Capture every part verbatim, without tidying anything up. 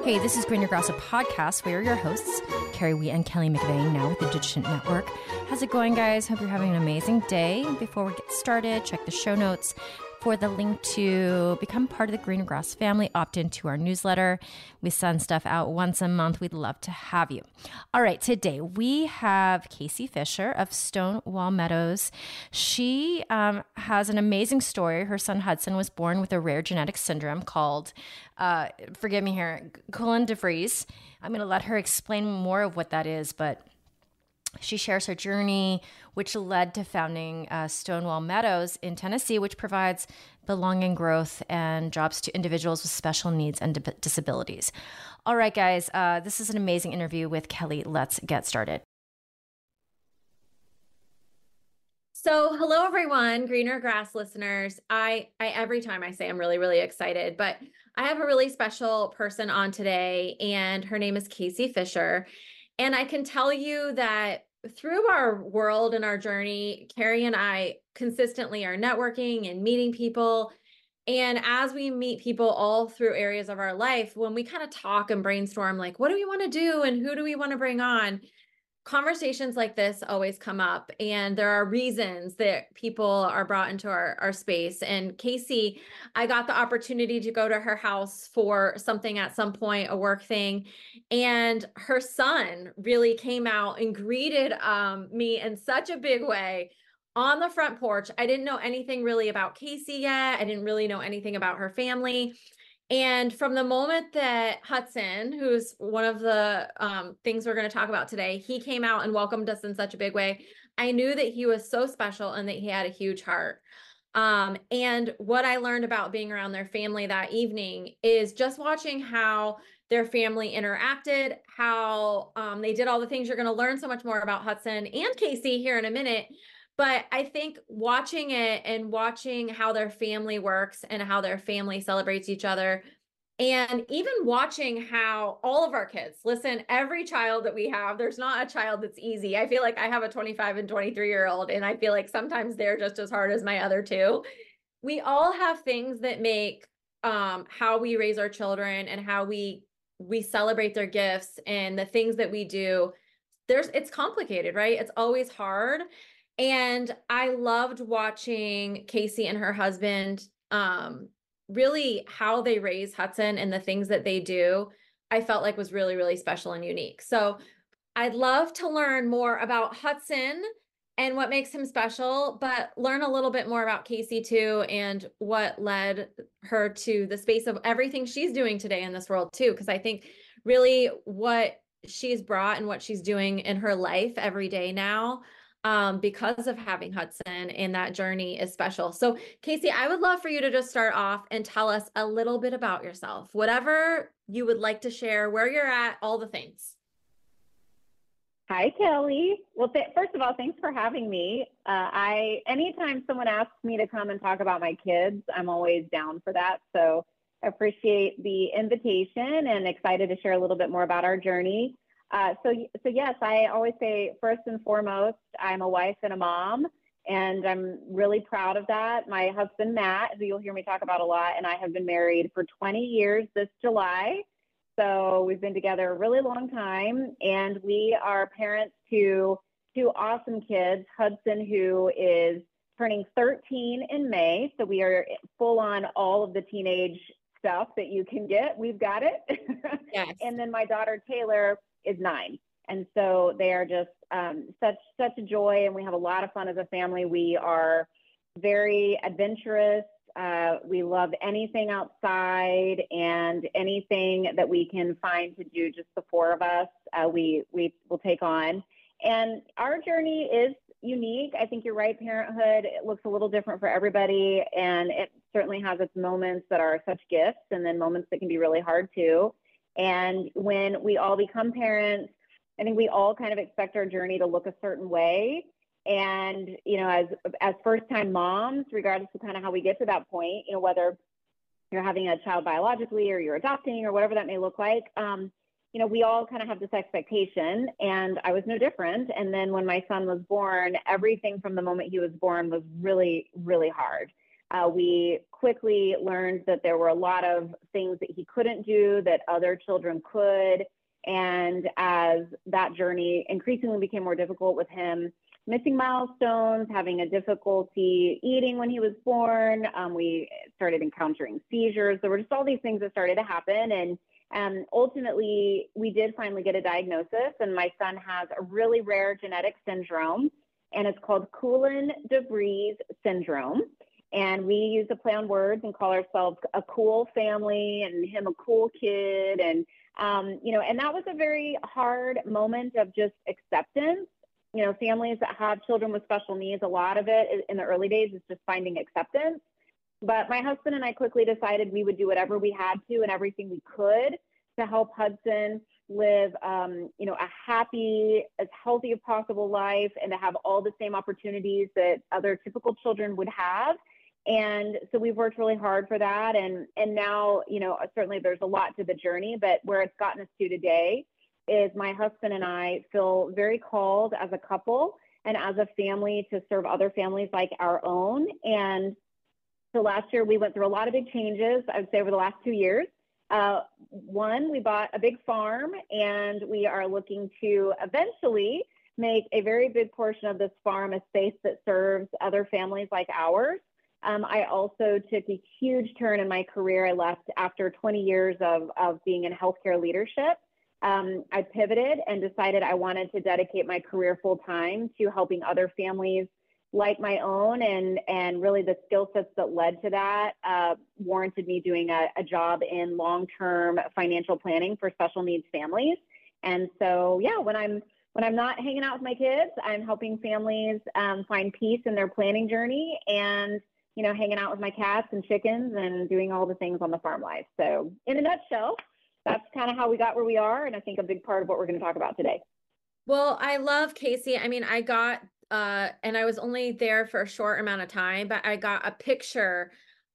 Hey, this is Greener Grass, a podcast. We are your hosts, Carrie Wee and Kelly McVeigh, now with the Digit Network. How's it going, guys? Hope you're having an amazing day. Before we get started, check the show notes for the link to become part of the Greener Grass family. Opt into our newsletter. We send stuff out once a month. We'd love to have you. All right, today we have Casey Fisher of Stonewall Meadows. She um, has an amazing story. Her son Hudson was born with a rare genetic syndrome called, uh, forgive me here, Cohen-DeVries. I'm going to let her explain more of what that is, but she shares her journey, which led to founding uh, Stonewall Meadows in Tennessee, which provides belonging, growth, and jobs to individuals with special needs and di- disabilities. All right, guys, uh, this is an amazing interview with Kelly. Let's get started. So hello, everyone, Greener Grass listeners. I, I every time I say I'm really, really excited, but I have a really special person on today, and her name is Casey Fisher. And I can tell you that through our world and our journey, Carrie and I consistently are networking and meeting people. And as we meet people all through areas of our life, when we kind of talk and brainstorm, like, what do we want to do and who do we want to bring on? Conversations like this always come up, and there are reasons that people are brought into our, our space. And Casey, I got the opportunity to go to her house for something at some point, a work thing, and her son really came out and greeted um, me in such a big way on the front porch. I didn't know anything really about Casey yet. I didn't really know anything about her family. And from the moment that Hudson, who's one of the um, things we're going to talk about today, he came out and welcomed us in such a big way, I knew that he was so special and that he had a huge heart. Um, and what I learned about being around their family that evening is just watching how their family interacted, how um, they did all the things. You're going to learn so much more about Hudson and Casey here in a minute. But I think watching it and watching how their family works and how their family celebrates each other, and even watching how all of our kids, listen, every child that we have, there's not a child that's easy. I feel like I have a twenty-five and twenty-three year old, and I feel like sometimes they're just as hard as my other two. We all have things that make um, how we raise our children and how we we celebrate their gifts and the things that we do. There's it's complicated, right? It's always hard. And I loved watching Casey and her husband, um, really how they raise Hudson and the things that they do, I felt like was really, really special and unique. So I'd love to learn more about Hudson and what makes him special, but learn a little bit more about Casey too, and what led her to the space of everything she's doing today in this world too. Because I think really what she's brought and what she's doing in her life every day now, Um, because of having Hudson, and that journey is special. So Casey, I would love for you to just start off and tell us a little bit about yourself, whatever you would like to share, where you're at, all the things. Hi, Kelly. Well, th- first of all, thanks for having me. Uh, I anytime someone asks me to come and talk about my kids, I'm always down for that. So I appreciate the invitation and excited to share a little bit more about our journey. Uh, so, so yes, I always say first and foremost, I'm a wife and a mom, and I'm really proud of that. My husband, Matt, who you'll hear me talk about a lot, and I have been married for twenty years this July. So we've been together a really long time, and we are parents to two awesome kids, Hudson, who is turning thirteen in May. So we are full on all of the teenage stuff that you can get. We've got it. Yes. And then my daughter, Taylor, is nine. And so they are just um, such, such a joy. And we have a lot of fun as a family. We are very adventurous. Uh, we love anything outside and anything that we can find to do, just the four of us, uh, we, we will take on. And our journey is unique. I think you're right. Parenthood, it looks a little different for everybody. And it certainly has its moments that are such gifts, and then moments that can be really hard too. And when we all become parents, I think we all kind of expect our journey to look a certain way. And, you know, as as first-time moms, regardless of kind of how we get to that point, you know, whether you're having a child biologically or you're adopting or whatever that may look like, um, you know, we all kind of have this expectation, and I was no different. And then when my son was born, everything from the moment he was born was really, really hard. Uh, we quickly learned that there were a lot of things that he couldn't do that other children could. And as that journey increasingly became more difficult with him missing milestones, having a difficulty eating when he was born, um, we started encountering seizures. There were just all these things that started to happen. And um, ultimately, we did finally get a diagnosis. And my son has a really rare genetic syndrome, and it's called Coulin-de Vries syndrome. And we use a play on words and call ourselves a cool family and him a cool kid. And, um, you know, and that was a very hard moment of just acceptance. You know, families that have children with special needs, a lot of it in the early days is just finding acceptance. But my husband and I quickly decided we would do whatever we had to and everything we could to help Hudson live, um, you know, a happy, as healthy as possible life and to have all the same opportunities that other typical children would have. And so we've worked really hard for that. And, and now, you know, certainly there's a lot to the journey, but where it's gotten us to today is my husband and I feel very called as a couple and as a family to serve other families like our own. And so last year we went through a lot of big changes, I would say over the last two years. Uh, one, we bought a big farm, and we are looking to eventually make a very big portion of this farm a space that serves other families like ours. Um, I also took a huge turn in my career. I left after twenty years of, of being in healthcare leadership. Um, I pivoted and decided I wanted to dedicate my career full time to helping other families like my own, and, and really the skill sets that led to that uh, warranted me doing a, a job in long-term financial planning for special needs families. And so, yeah, when I'm when I'm not hanging out with my kids, I'm helping families um, find peace in their planning journey, and you know, hanging out with my cats and chickens and doing all the things on the farm life. So, in a nutshell, that's kind of how we got where we are, and I think a big part of what we're going to talk about today. Well, I love Casey. I mean, I got, uh, and I was only there for a short amount of time, but I got a picture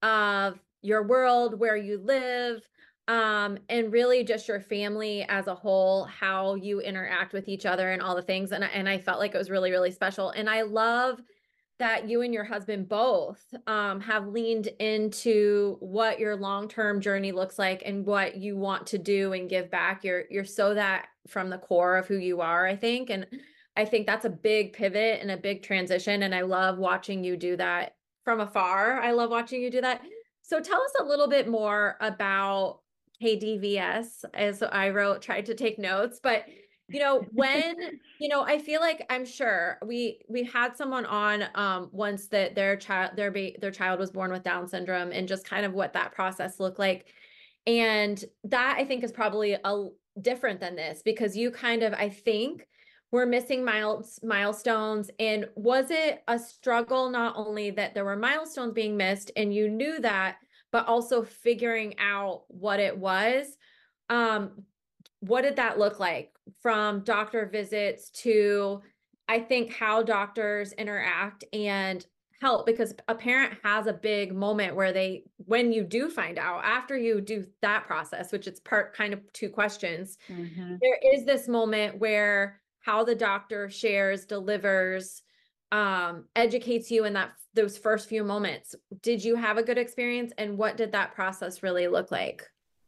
of your world, where you live, um, and really just your family as a whole, how you interact with each other and all the things. And, and I felt like it was really, really special. And I love that you and your husband both um, have leaned into what your long-term journey looks like and what you want to do and give back. You're, you're so that from the core of who you are, I think. And I think that's a big pivot and a big transition. And I love watching you do that from afar. I love watching you do that. So tell us a little bit more about K D V S, as I wrote, tried to take notes, but you know, when, you know, I feel like I'm sure we, we had someone on um, once that their child, their, ba- their child was born with Down syndrome, and just kind of what that process looked like. And that I think is probably a different than this, because you kind of, I think, were missing miles, milestones. And was it a struggle, not only that there were milestones being missed and you knew that, but also figuring out what it was? Um, what did that look like, from doctor visits to, I think, how doctors interact and help? Because a parent has a big moment where they, when you do find out, after you do that process, which it's part kind of two questions, mm-hmm. there is this moment where how the doctor shares, delivers, um, educates you in that, those first few moments. Did you have a good experience, and what did that process really look like?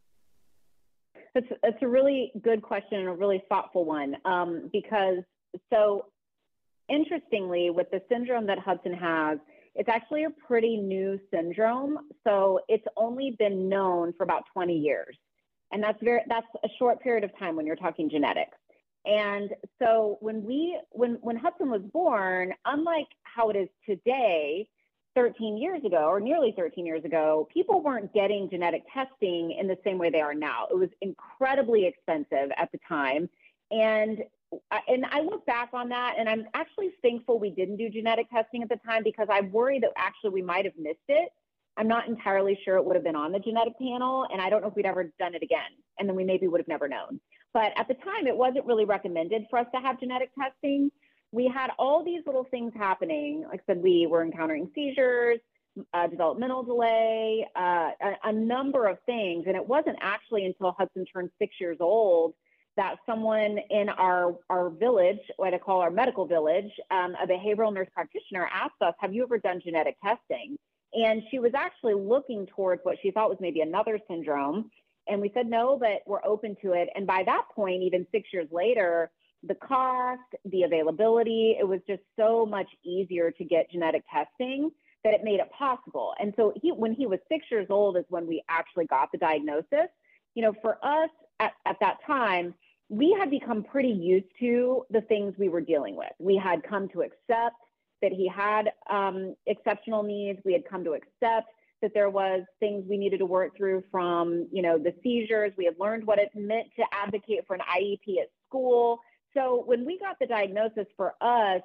It's, it's a really good question and a really thoughtful one, um, because so interestingly, with the syndrome that Hudson has, it's actually a pretty new syndrome. So it's only been known for about twenty years. And that's very, that's a short period of time when you're talking genetics. And so when we, when, when Hudson was born, unlike how it is today, thirteen years ago, or nearly thirteen years ago, people weren't getting genetic testing in the same way they are now. It was incredibly expensive at the time. And, and I look back on that, and I'm actually thankful we didn't do genetic testing at the time, because I worry that actually we might have missed it. I'm not entirely sure it would have been on the genetic panel, and I don't know if we'd ever done it again. And then we maybe would have never known. But at the time, it wasn't really recommended for us to have genetic testing. We had all these little things happening. Like I said, we were encountering seizures, uh, developmental delay, uh, a, a number of things. And it wasn't actually until Hudson turned six years old that someone in our, our village, what I call our medical village, um, a behavioral nurse practitioner, asked us, have you ever done genetic testing? And she was actually looking towards what she thought was maybe another syndrome. And we said, no, but we're open to it. And by that point, even six years later, the cost, the availability, it was just so much easier to get genetic testing that it made it possible. And so he, when he was six years old is when we actually got the diagnosis. You know, for us at, at that time, we had become pretty used to the things we were dealing with. We had come to accept that he had um, exceptional needs. We had come to accept that there was things we needed to work through, from, you know, the seizures. We had learned what it meant to advocate for an I E P at school. So when we got the diagnosis, for us,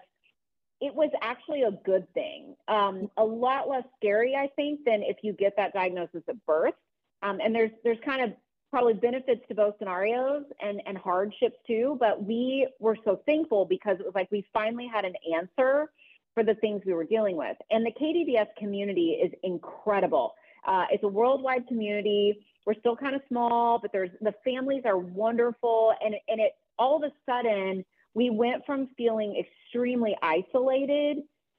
it was actually a good thing. Um, a lot less scary, I think, than if you get that diagnosis at birth. Um, and there's there's kind of probably benefits to both scenarios and, and hardships too. But we were so thankful because it was like we finally had an answer for the things we were dealing with. And the K D D S community is incredible. Uh, it's a worldwide community. We're still kind of small, but there's the families are wonderful. And, and it all of a sudden, we went from feeling extremely isolated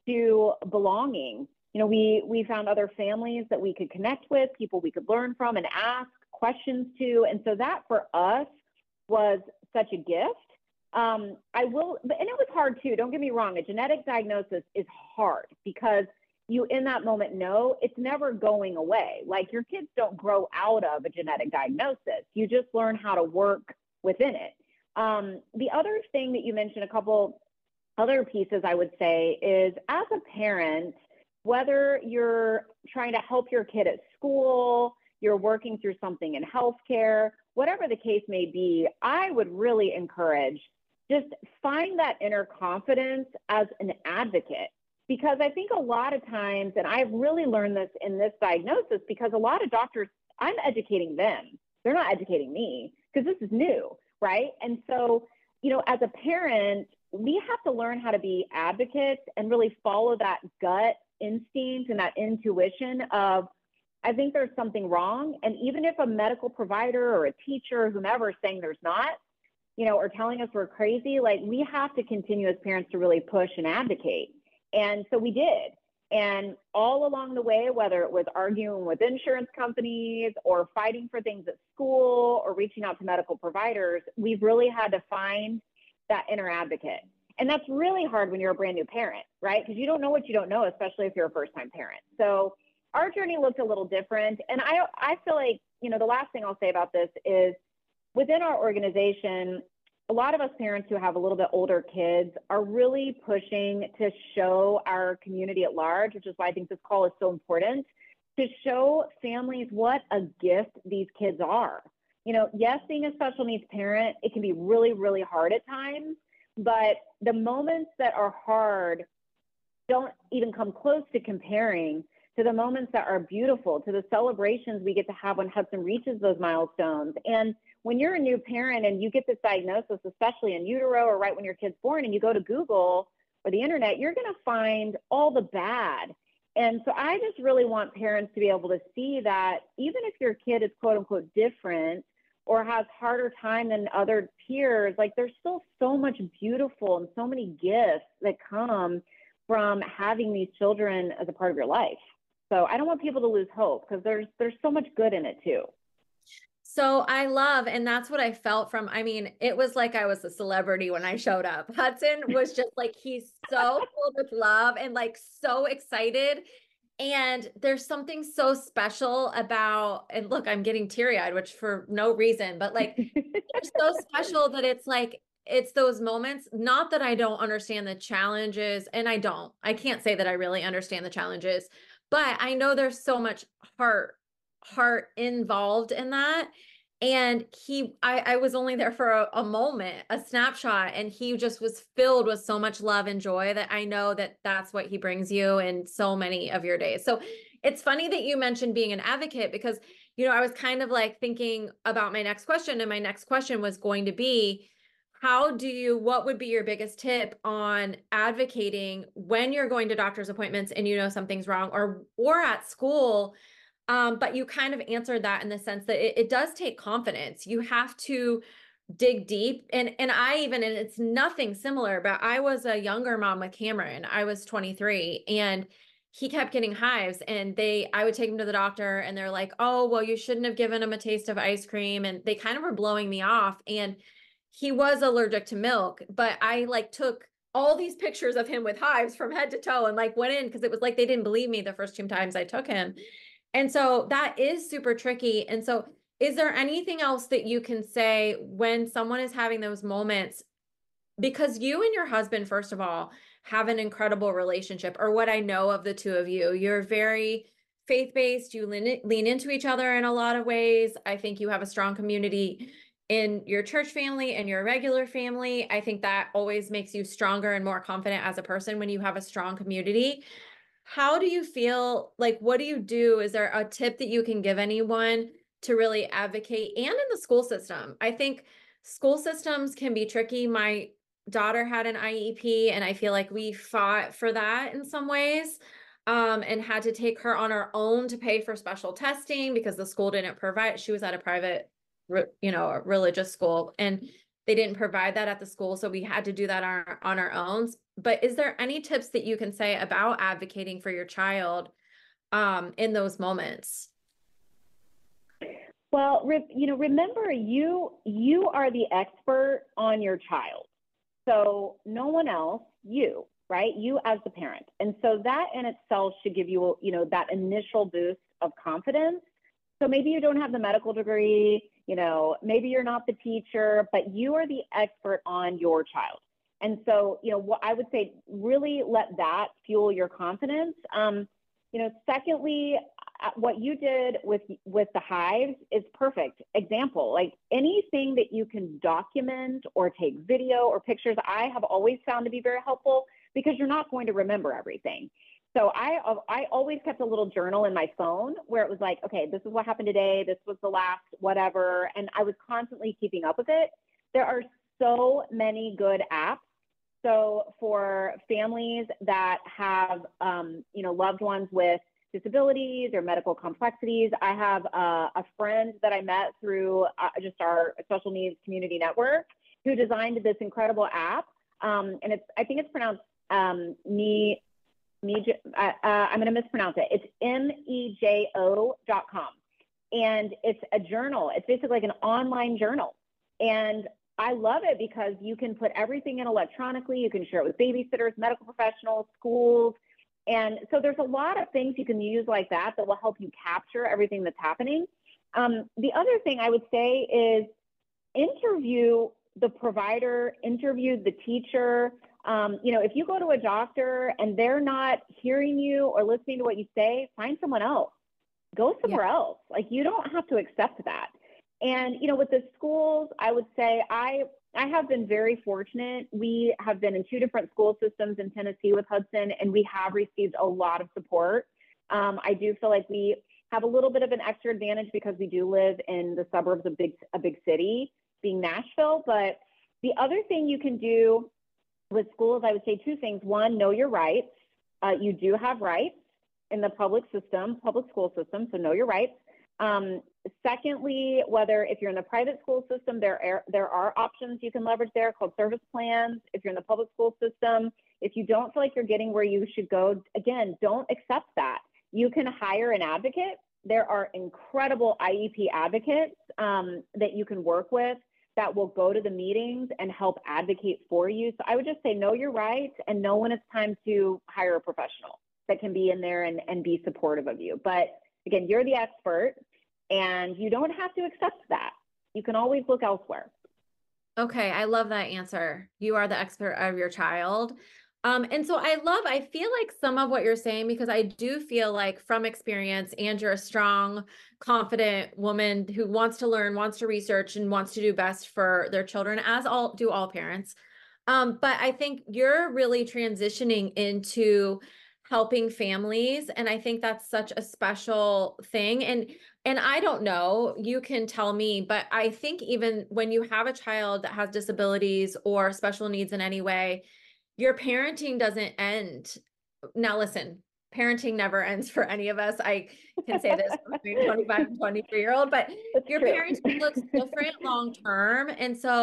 to belonging. You know, we, we found other families that we could connect with, people we could learn from and ask questions to. And so that for us was such a gift. Um, I will, and it was hard too. Don't get me wrong. A genetic diagnosis is hard because you in that moment know it's never going away. Like your kids don't grow out of a genetic diagnosis. You just learn how to work within it. Um, the other thing that you mentioned, a couple other pieces I would say is, as a parent, whether you're trying to help your kid at school, you're working through something in healthcare, whatever the case may be, I would really encourage just find that inner confidence as an advocate. Because I think a lot of times, and I've really learned this in this diagnosis, because a lot of doctors, I'm educating them. They're not educating me because this is new, right? And so, you know, as a parent, we have to learn how to be advocates and really follow that gut instinct and that intuition of, I think there's something wrong. And even if a medical provider or a teacher or whomever is saying there's not, you know, or telling us we're crazy, like we have to continue as parents to really push and advocate. And so we did. And all along the way, whether it was arguing with insurance companies or fighting for things at school or reaching out to medical providers, we've really had to find that inner advocate. And that's really hard when you're a brand new parent, right? Because you don't know what you don't know, especially if you're a first-time parent. So our journey looked a little different. And I, I feel like, you know, the last thing I'll say about this is within our organization, a lot of us parents who have a little bit older kids are really pushing to show our community at large, which is why I think this call is so important, to show families what a gift these kids are. You know, yes, being a special needs parent, it can be really, really hard at times, but the moments that are hard don't even come close to comparing to the moments that are beautiful, to the celebrations we get to have when Hudson reaches those milestones. And when you're a new parent and you get this diagnosis, especially in utero or right when your kid's born, and you go to Google or the internet, you're going to find all the bad. And so I just really want parents to be able to see that even if your kid is quote unquote different or has harder time than other peers, like there's still so much beautiful and so many gifts that come from having these children as a part of your life. So I don't want people to lose hope because there's there's so much good in it too. So I love, and that's what I felt from, I mean, it was like I was a celebrity when I showed up. Hudson was just like, he's so filled with love and like so excited. And there's something so special about, and look, I'm getting teary eyed, which for no reason, but like, it's so special that it's like, it's those moments, not that I don't understand the challenges, and I don't, I can't say that I really understand the challenges, but I know there's so much heart heart involved in that. And he, I, I was only there for a, a moment, a snapshot, and he just was filled with so much love and joy that I know that that's what he brings you in so many of your days. So it's funny that you mentioned being an advocate because, you know, I was kind of like thinking about my next question, and my next question was going to be, how do you, what would be your biggest tip on advocating when you're going to doctor's appointments and you know something's wrong, or, or at school? Um, but you kind of answered that in the sense that it, it does take confidence. You have to dig deep. And, and I even, and it's nothing similar, but I was a younger mom with Cameron. I was twenty-three, and he kept getting hives, and they, I would take him to the doctor and they're like, oh, well, you shouldn't have given him a taste of ice cream. And they kind of were blowing me off. And he was allergic to milk, but I like took all these pictures of him with hives from head to toe and like went in because it was like they didn't believe me the first two times I took him. And so that is super tricky. And so is there anything else that you can say when someone is having those moments? Because you and your husband, first of all, have an incredible relationship, or what I know of the two of you. You're very faith-based. You lean, lean into each other in a lot of ways. I think you have a strong community in your church family and your regular family. I think that always makes you stronger and more confident as a person when you have a strong community. How do you feel? Like, what do you do? Is there a tip that you can give anyone to really advocate? And in the school system, I think school systems can be tricky. My daughter had an I E P, and I feel like we fought for that in some ways, um, and had to take her on our own to pay for special testing because the school didn't provide. She was at a private, you know, a religious school, and they didn't provide that at the school. So we had to do that on our, on our own. But is there any tips that you can say about advocating for your child um, in those moments? Well, you know, remember, you you are the expert on your child. So no one else, you, right? You as the parent. And so that in itself should give you, you know, that initial boost of confidence. So maybe you don't have the medical degree, you know, maybe you're not the teacher, but you are the expert on your child. And so, you know, what I would say, really let that fuel your confidence. Um, you know, secondly, what you did with with the hives is perfect example. Like anything that you can document or take video or pictures, I have always found to be very helpful because you're not going to remember everything. So I I always kept a little journal in my phone where it was like, okay, this is what happened today. This was the last whatever. And I was constantly keeping up with it. There are so many good apps. So for families that have, um, you know, loved ones with disabilities or medical complexities, I have uh, a friend that I met through uh, just our special needs community network who designed this incredible app. Um, and it's, I think it's pronounced um, me. Me, uh, uh, I'm going to mispronounce it. It's M E J O dot com. And it's a journal. It's basically like an online journal. And I love it because you can put everything in electronically. You can share it with babysitters, medical professionals, schools. And so there's a lot of things you can use like that that will help you capture everything that's happening. Um, the other thing I would say is interview the provider, interview the teacher. Um, you know, if you go to a doctor and they're not hearing you or listening to what you say, find someone else. Go somewhere yeah. else. Like, you don't have to accept that. And, you know, with the schools, I would say I I have been very fortunate. We have been in two different school systems in Tennessee with Hudson, and we have received a lot of support. Um, I do feel like we have a little bit of an extra advantage because we do live in the suburbs of big, a big city, being Nashville. But the other thing you can do with schools, I would say two things. One, know your rights. Uh, you do have rights in the public system, public school system, so know your rights. Um, secondly, whether if you're in the private school system, there are, there are options you can leverage there called service plans. If you're in the public school system, if you don't feel like you're getting where you should go, again, don't accept that. You can hire an advocate. There are incredible I E P advocates um, that you can work with that will go to the meetings and help advocate for you. So I would just say know your rights and know when it's time to hire a professional that can be in there and, and be supportive of you. But again, you're the expert and you don't have to accept that. You can always look elsewhere. Okay, I love that answer. You are the expert of your child. Um, and so I love, I feel like some of what you're saying, because I do feel like from experience, and you're a strong, confident woman who wants to learn, wants to research, and wants to do best for their children, as all do all parents. Um, but I think you're really transitioning into helping families. And I think that's such a special thing. And, and I don't know, you can tell me, but I think even when you have a child that has disabilities or special needs in any way, your parenting doesn't end. Now, listen, parenting never ends for any of us. I can say this from a twenty-five and twenty-three year old, but that's your true. Parenting looks different long-term. And so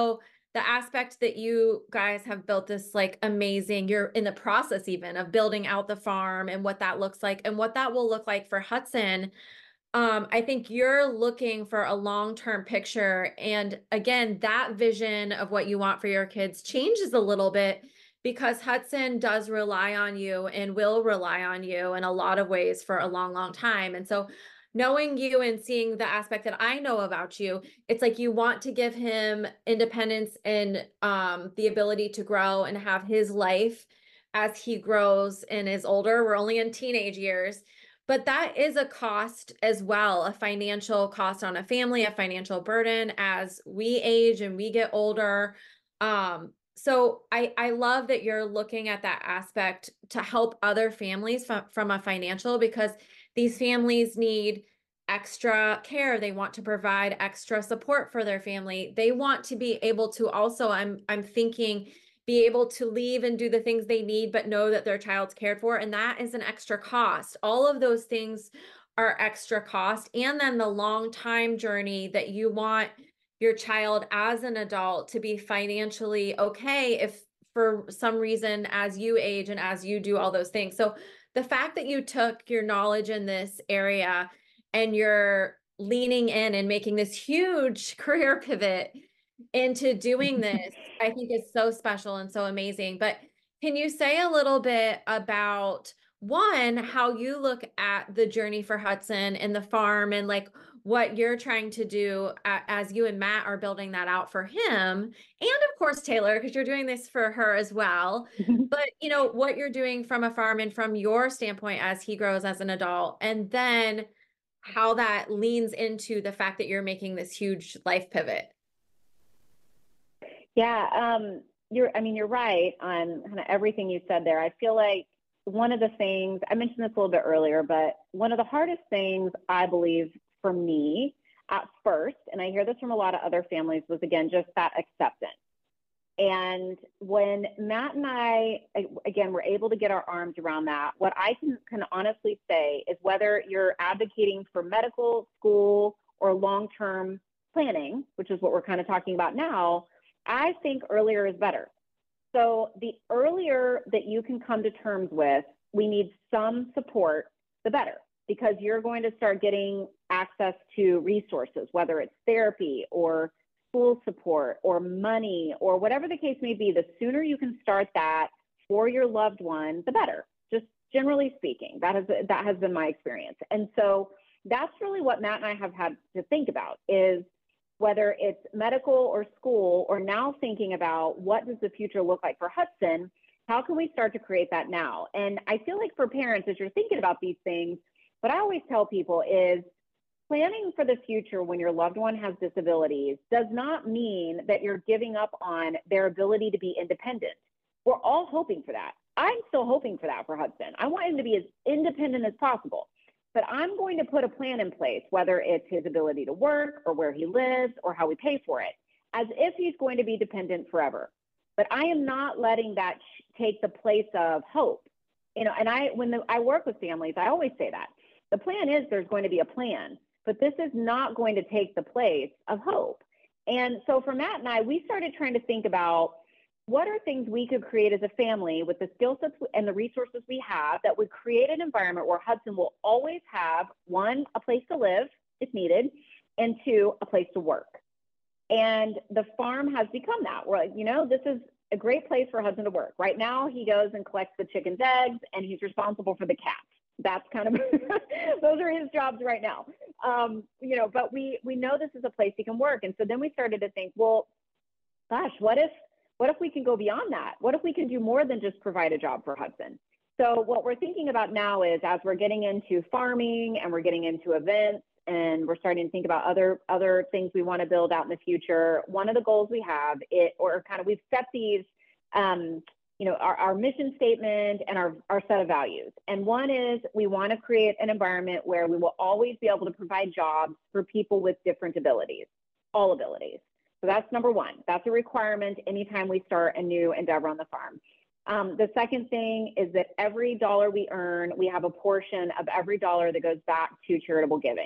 the aspect that you guys have built this like amazing, you're in the process even of building out the farm and what that looks like and what that will look like for Hudson. Um, I think you're looking for a long-term picture. And again, that vision of what you want for your kids changes a little bit because Hudson does rely on you and will rely on you in a lot of ways for a long, long time. And so knowing you and seeing the aspect that I know about you, it's like you want to give him independence and um, the ability to grow and have his life as he grows and is older. We're only in teenage years. But that is a cost as well, a financial cost on a family, a financial burden as we age and we get older. Um, so I, I love that you're looking at that aspect to help other families from, from a financial, because these families need extra care. They want to provide extra support for their family. They want to be able to also, I'm I'm thinking, be able to leave and do the things they need, but know that their child's cared for. And that is an extra cost. All of those things are extra cost. And then the long time journey that you want your child as an adult to be financially okay if for some reason as you age and as you do all those things. So the fact that you took your knowledge in this area and you're leaning in and making this huge career pivot into doing this, I think is so special and so amazing. But can you say a little bit about, one, how you look at the journey for Hudson and the farm and like what you're trying to do as you and Matt are building that out for him, and of course Taylor, because you're doing this for her as well. But you know what you're doing from a farm and from your standpoint as he grows as an adult, and then how that leans into the fact that you're making this huge life pivot. Yeah, um, you're, I mean, you're right on kind of everything you said there. I feel like one of the things, I mentioned this a little bit earlier, but one of the hardest things I believe for me at first, and I hear this from a lot of other families, was again, just that acceptance. And when Matt and I, again, were able to get our arms around that, what I can, can honestly say is whether you're advocating for medical, school, or long-term planning, which is what we're kind of talking about now, I think earlier is better. So the earlier that you can come to terms with, we need some support, the better, because you're going to start getting access to resources, whether it's therapy or school support or money or whatever the case may be. The sooner you can start that for your loved one, the better, just generally speaking. That has, that has been my experience. And so that's really what Matt and I have had to think about, is whether it's medical or school, or now thinking about what does the future look like for Hudson, how can we start to create that now? And I feel like for parents, as you're thinking about these things, what I always tell people is planning for the future when your loved one has disabilities does not mean that you're giving up on their ability to be independent. We're all hoping for that. I'm still hoping for that for Hudson. I want him to be as independent as possible. But I'm going to put a plan in place, whether it's his ability to work or where he lives or how we pay for it, as if he's going to be dependent forever. But I am not letting that take the place of hope. You know, and I, when the, I work with families, I always say that. The plan is there's going to be a plan, but this is not going to take the place of hope. And so for Matt and I, we started trying to think about what are things we could create as a family with the skill sets and the resources we have that would create an environment where Hudson will always have, one, a place to live if needed, and two, a place to work. And the farm has become that. We're like, you know, this is a great place for Hudson to work. Right now, he goes and collects the chicken's eggs, and he's responsible for the cats. That's kind of, those are his jobs right now. Um, you know, but we, we know this is a place he can work. And so then we started to think, well, gosh, what if, What if we can go beyond that? What if we can do more than just provide a job for Hudson? So what we're thinking about now is, as we're getting into farming and we're getting into events and we're starting to think about other other things we want to build out in the future, one of the goals we have, it or kind of we've set these, um, you know, our, our mission statement and our, our set of values. And one is we want to create an environment where we will always be able to provide jobs for people with different abilities, all abilities. So that's number one. That's a requirement anytime we start a new endeavor on the farm. Um, the second thing is that every dollar we earn, we have a portion of every dollar that goes back to charitable giving.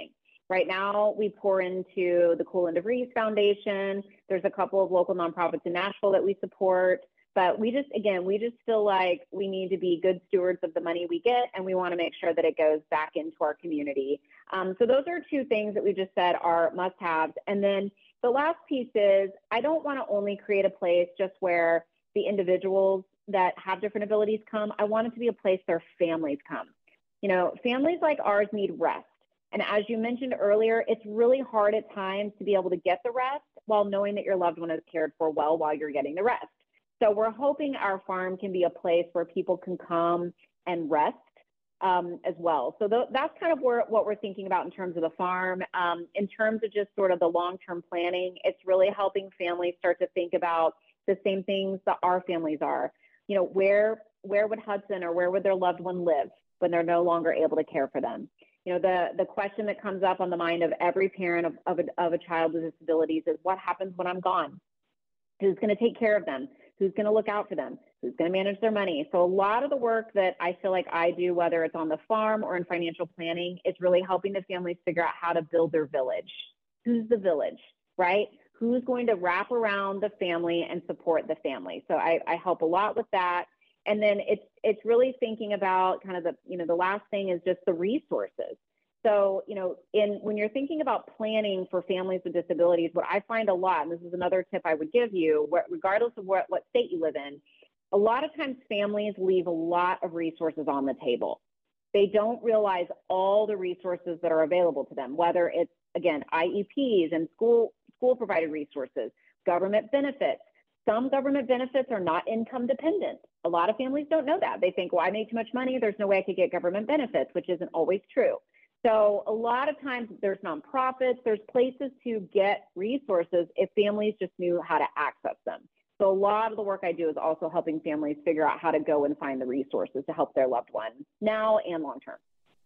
Right now, we pour into the Cool and DeVries Foundation. There's a couple of local nonprofits in Nashville that we support. But we just, again, we just feel like we need to be good stewards of the money we get, and we want to make sure that it goes back into our community. Um, so those are two things that we just said are must-haves. And then the last piece is, I don't want to only create a place just where the individuals that have different abilities come. I want it to be a place their families come. You know, families like ours need rest. And as you mentioned earlier, it's really hard at times to be able to get the rest while knowing that your loved one is cared for well while you're getting the rest. So we're hoping our farm can be a place where people can come and rest um, as well. So th- that's kind of where, what we're thinking about in terms of the farm. Um, in terms of just sort of the long-term planning, it's really helping families start to think about the same things that our families are. You know, where where would Hudson or where would their loved one live when they're no longer able to care for them? You know, the, the question that comes up on the mind of every parent of, of, a, of a child with disabilities is, what happens when I'm gone? Who's going to take care of them? Who's going to look out for them? Who's going to manage their money? So a lot of the work that I feel like I do, whether it's on the farm or in financial planning, is really helping the families figure out how to build their village. Who's the village, right? Who's going to wrap around the family and support the family? So I, I help a lot with that. And then it's it's really thinking about kind of the, you know, the last thing is just the resources. So, you know, in when you're thinking about planning for families with disabilities, what I find a lot, and this is another tip I would give you, where, regardless of what, what state you live in, a lot of times families leave a lot of resources on the table. They don't realize all the resources that are available to them, whether it's, again, I E Ps and school school provided resources, government benefits. Some government benefits are not income dependent. A lot of families don't know that. They think, well, I make too much money, there's no way I could get government benefits, which isn't always true. So a lot of times there's nonprofits, there's places to get resources if families just knew how to access them. So a lot of the work I do is also helping families figure out how to go and find the resources to help their loved one now and long term.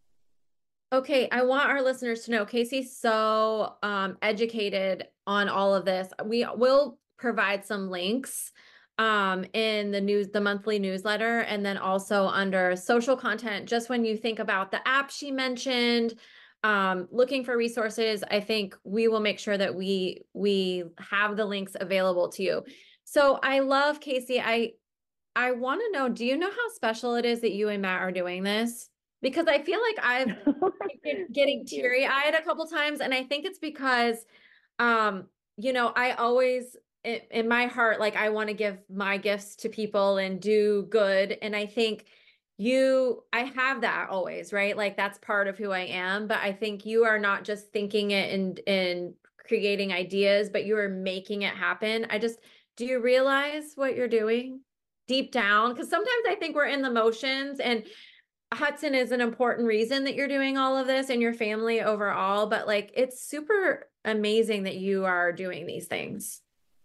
Okay, I want our listeners to know Casey's so um, educated on all of this. We will provide some links um, in the news, the monthly newsletter, and then also under social content. Just when you think about the app she mentioned, um, looking for resources, I think we will make sure that we we have the links available to you. So I love, Casey. I I want to know, do you know how special it is that you and Matt are doing this? Because I feel like I've been getting teary-eyed a couple times, and I think it's because, um, you know, I always, in, in my heart, like I want to give my gifts to people and do good, and I think you, I have that always, right? Like that's part of who I am, but I think you are not just thinking it and and creating ideas, but you are making it happen. I just, do you realize what you're doing deep down? Because sometimes I think we're in the motions, and Hudson is an important reason that you're doing all of this and your family overall, but like, it's super amazing that you are doing these things.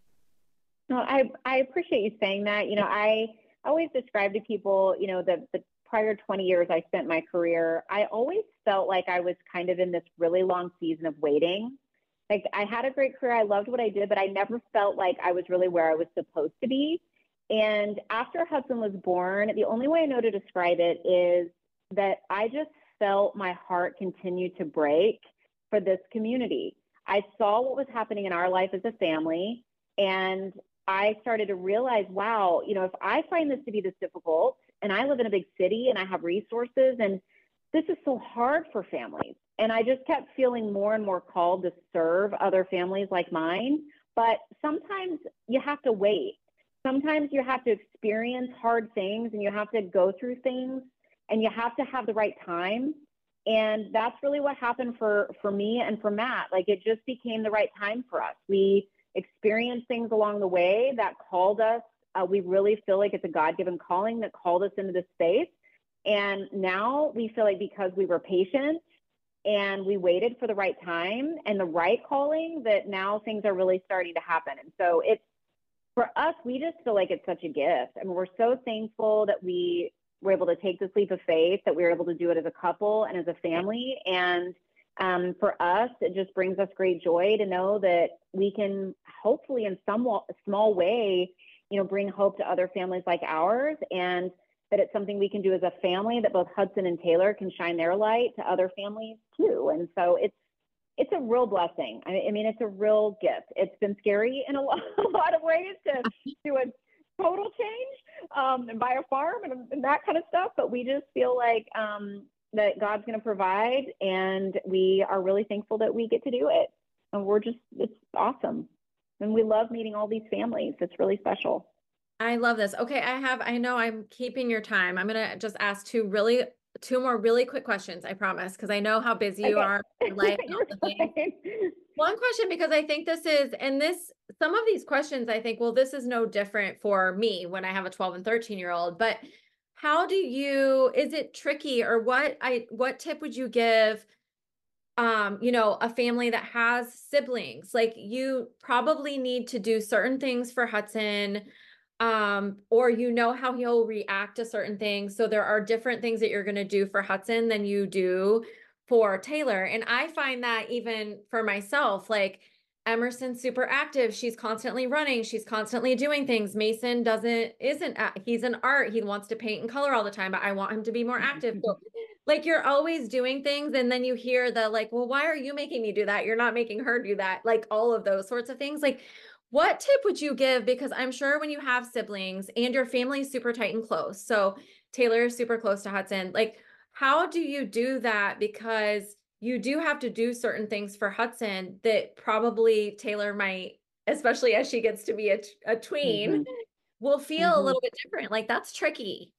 No, I, I appreciate you saying that. You know, I always describe to people, you know, the, the prior twenty years I spent my career, I always felt like I was kind of in this really long season of waiting. Like I had a great career. I loved what I did, but I never felt like I was really where I was supposed to be. And after Hudson was born, the only way I know to describe it is that I just felt my heart continue to break for this community. I saw what was happening in our life as a family, and I started to realize, wow, you know, if I find this to be this difficult, and I live in a big city and I have resources, and this is so hard for families. And I just kept feeling more and more called to serve other families like mine. But sometimes you have to wait. Sometimes you have to experience hard things, and you have to go through things, and you have to have the right time. And that's really what happened for, for me and for Matt. Like it just became the right time for us. We experienced things along the way that called us. Uh, we really feel like it's a God-given calling that called us into this space. And now we feel like because we were patient and we waited for the right time and the right calling, that now things are really starting to happen. And so it's, for us, we just feel like it's such a gift. I mean, we're so thankful that we were able to take this leap of faith, that we were able to do it as a couple and as a family. And um, for us, it just brings us great joy to know that we can hopefully in some small way, you know, bring hope to other families like ours, and that it's something we can do as a family, that both Hudson and Taylor can shine their light to other families too. And so it's, it's a real blessing. I, I mean, it's a real gift. It's been scary in a lot, a lot of ways to do a total change um, and buy a farm and, and that kind of stuff. But we just feel like um, that God's going to provide, and we are really thankful that we get to do it. And we're just, it's awesome. And we love meeting all these families. It's really special. I love this. Okay, I have, I know I'm keeping your time. I'm going to just ask two really, two more really quick questions, I promise, because I know how busy you Okay. are. Your life and all the things. One question, because I think this is, and this, some of these questions, I think, well, this is no different for me when I have a twelve and thirteen year old, but how do you, is it tricky, or what I, what tip would you give, um, you know, a family that has siblings? Like, you probably need to do certain things for Hudson, um, or you know how he'll react to certain things. So there are different things that you're going to do for Hudson than you do for Taylor. And I find that even for myself, like, Emerson's super active. She's constantly running. She's constantly doing things. Mason doesn't, isn't, he's an art. He wants to paint and color all the time, but I want him to be more active. So like, you're always doing things. And then you hear the like, well, why are you making me do that? You're not making her do that. Like, all of those sorts of things. Like, what tip would you give? Because I'm sure when you have siblings and your family is super tight and close. So Taylor is super close to Hudson. Like, how do you do that? Because you do have to do certain things for Hudson that probably Taylor might, especially as she gets to be a, a tween, mm-hmm. will feel mm-hmm. a little bit different. Like, that's tricky.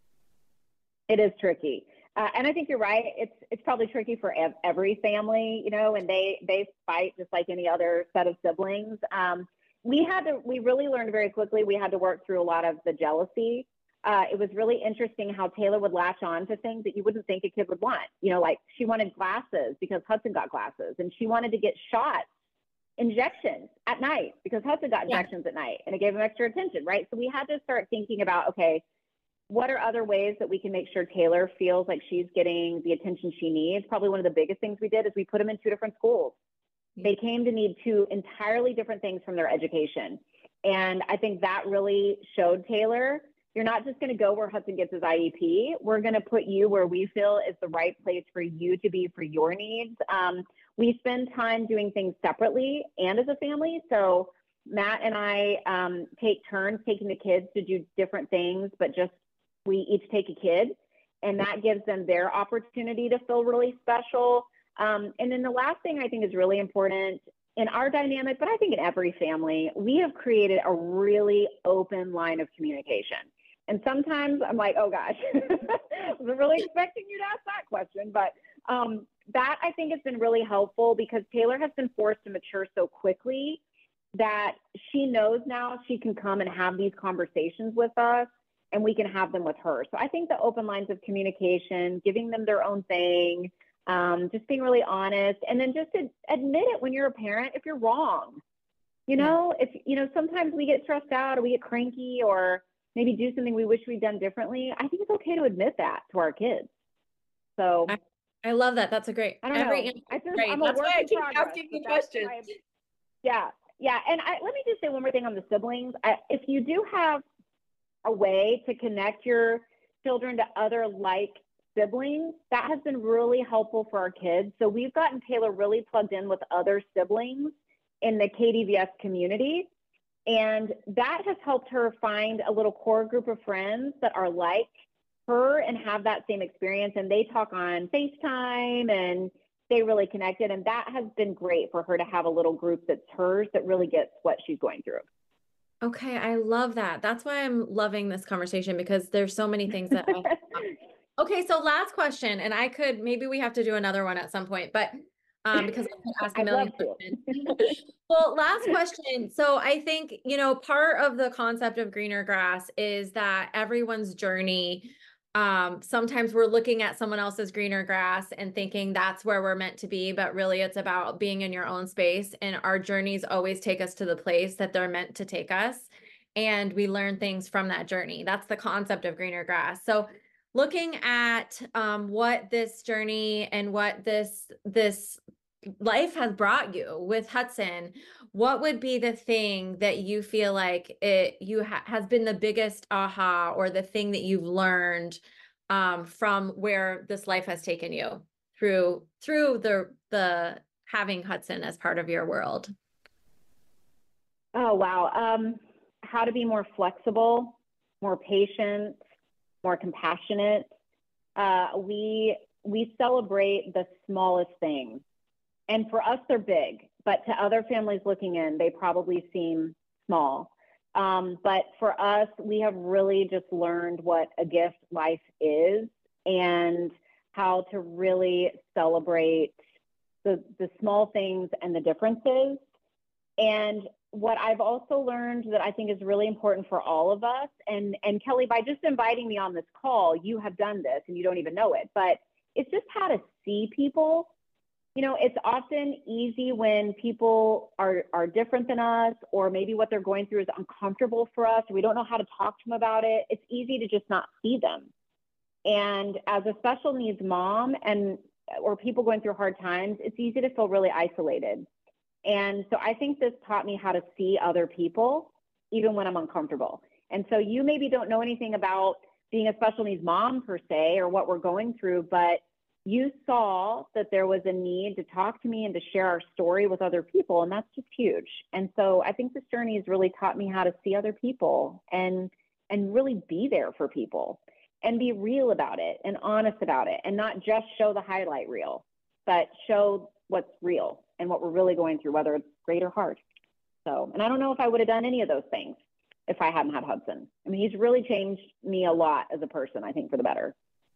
It is tricky. Uh, and I think you're right. It's it's probably tricky for ev- every family, you know, and they, they fight just like any other set of siblings. Um, we had to, we really learned very quickly, we had to work through a lot of the jealousy. Uh, it was really interesting how Taylor would latch on to things that you wouldn't think a kid would want. You know, like she wanted glasses because Hudson got glasses, and she wanted to get shots, injections at night because Hudson got injections yeah. at night, and it gave him extra attention, right? So we had to start thinking about, okay, what are other ways that we can make sure Taylor feels like she's getting the attention she needs? Probably one of the biggest things we did is we put them in two different schools. Yeah. They came to need two entirely different things from their education. And I think that really showed Taylor, you're not just going to go where Hudson gets his I E P. We're going to put you where we feel is the right place for you to be for your needs. Um, we spend time doing things separately and as a family. So Matt and I um, take turns taking the kids to do different things, but just we each take a kid, and that gives them their opportunity to feel really special. Um, and then the last thing I think is really important in our dynamic, but I think in every family, we have created a really open line of communication. And sometimes I'm like, oh gosh, I wasn't really expecting you to ask that question. But um, that I think has been really helpful because Taylor has been forced to mature so quickly that she knows now she can come and have these conversations with us, and we can have them with her. So I think the open lines of communication, giving them their own thing, um, just being really honest, and then just to admit it when you're a parent if you're wrong. You know, yeah. if, you know, sometimes we get stressed out or we get cranky or maybe do something we wish we'd done differently. I think it's okay to admit that to our kids. So I, I love that. That's a great, I don't every know. I just, right. I'm That's a work why I in keep progress, asking you that's questions. my, yeah. Yeah. And I, let me just say one more thing on the siblings. I, if you do have a way to connect your children to other like siblings, that has been really helpful for our kids. So we've gotten Taylor really plugged in with other siblings in the K D V S community. And that has helped her find a little core group of friends that are like her and have that same experience. And they talk on FaceTime and they really connected. And that has been great for her to have a little group that's hers that really gets what she's going through. Okay, I love that. That's why I'm loving this conversation, because there's so many things that I Okay, so last question, and I could, maybe we have to do another one at some point, but um, because I could ask a million questions. Well, last question. So I think, you know, part of the concept of greener grass is that everyone's journey, um, sometimes we're looking at someone else's greener grass and thinking that's where we're meant to be, but really it's about being in your own space, and our journeys always take us to the place that they're meant to take us. And we learn things from that journey. That's the concept of greener grass. So looking at um, what this journey and what this, this life has brought you with Hudson, what would be the thing that you feel like it you ha- has been the biggest aha, or the thing that you've learned um, from where this life has taken you through through the the having Hudson as part of your world? Oh, wow. Um, how to be more flexible, more patient, more compassionate. Uh, we, we celebrate the smallest things. And for us, they're big, but to other families looking in, they probably seem small. Um, but for us, we have really just learned what a gift life is and how to really celebrate the, the small things and the differences. And what I've also learned that I think is really important for all of us, and, and Kelly, by just inviting me on this call, you have done this and you don't even know it, but it's just how to see people. You know, it's often easy when people are, are different than us, or maybe what they're going through is uncomfortable for us, or we don't know how to talk to them about it. It's easy to just not see them. And as a special needs mom and or people going through hard times, it's easy to feel really isolated. And so I think this taught me how to see other people, even when I'm uncomfortable. And so you maybe don't know anything about being a special needs mom per se, or what we're going through, but you saw that there was a need to talk to me and to share our story with other people. And that's just huge. And so I think this journey has really taught me how to see other people and, and really be there for people and be real about it and honest about it, and not just show the highlight reel, but show what's real and what we're really going through, whether it's great or hard. So, and I don't know if I would have done any of those things if I hadn't had Hudson. I mean, he's really changed me a lot as a person, I think, for the better.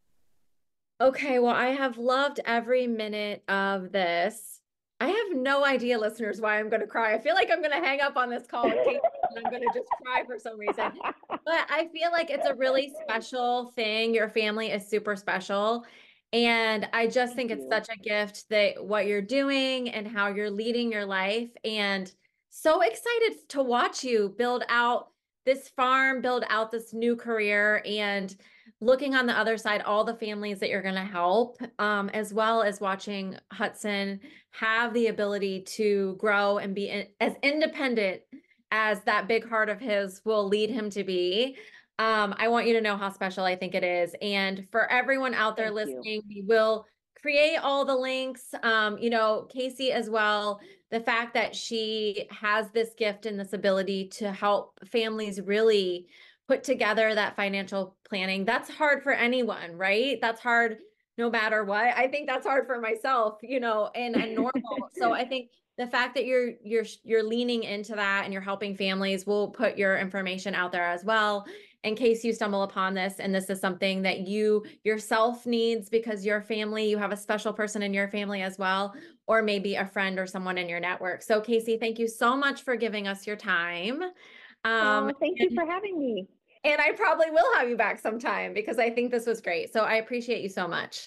Okay, well, I have loved every minute of this. I have no idea, listeners, why I'm going to cry. I feel like I'm going to hang up on this call and I'm going to just cry for some reason. But I feel like it's a really special thing. Your family is super special. And I just think it's such a gift that what you're doing and how you're leading your life. And so excited to watch you build out this farm, build out this new career, and looking on the other side, all the families that you're going to help, um, as well as watching Hudson have the ability to grow and be in, as independent as that big heart of his will lead him to be. Um, I want you to know how special I think it is. And for everyone out there Thank listening, you. we will create all the links. Um, you know, Casey as well, the fact that she has this gift and this ability to help families really put together that financial planning. That's hard for anyone, right? That's hard no matter what. I think that's hard for myself, you know, and a normal. So I think the fact that you're you're you're leaning into that and you're helping families, we'll put your information out there as well in case you stumble upon this and this is something that you yourself needs because your family, you have a special person in your family as well, or maybe a friend or someone in your network. So Casey, thank you so much for giving us your time. Um, oh, thank and, you for having me. And I probably will have you back sometime because I think this was great. So I appreciate you so much.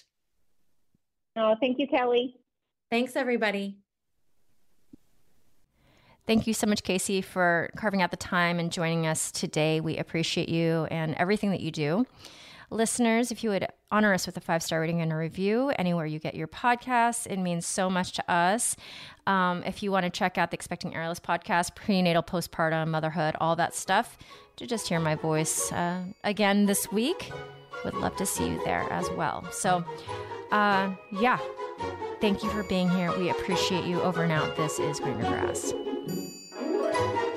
Oh, thank you, Kelly. Thanks, everybody. Thank you so much, Casey, for carving out the time and joining us today. We appreciate you and everything that you do. Listeners, if you would honor us with a five-star rating and a review anywhere you get your podcasts, it means so much to us. Um, if you want to check out the Expecting Airless podcast, prenatal, postpartum, motherhood, all that stuff, to just hear my voice uh, again this week, would love to see you there as well. So, uh, yeah, thank you for being here. We appreciate you. Over and out. This is Greener Grass.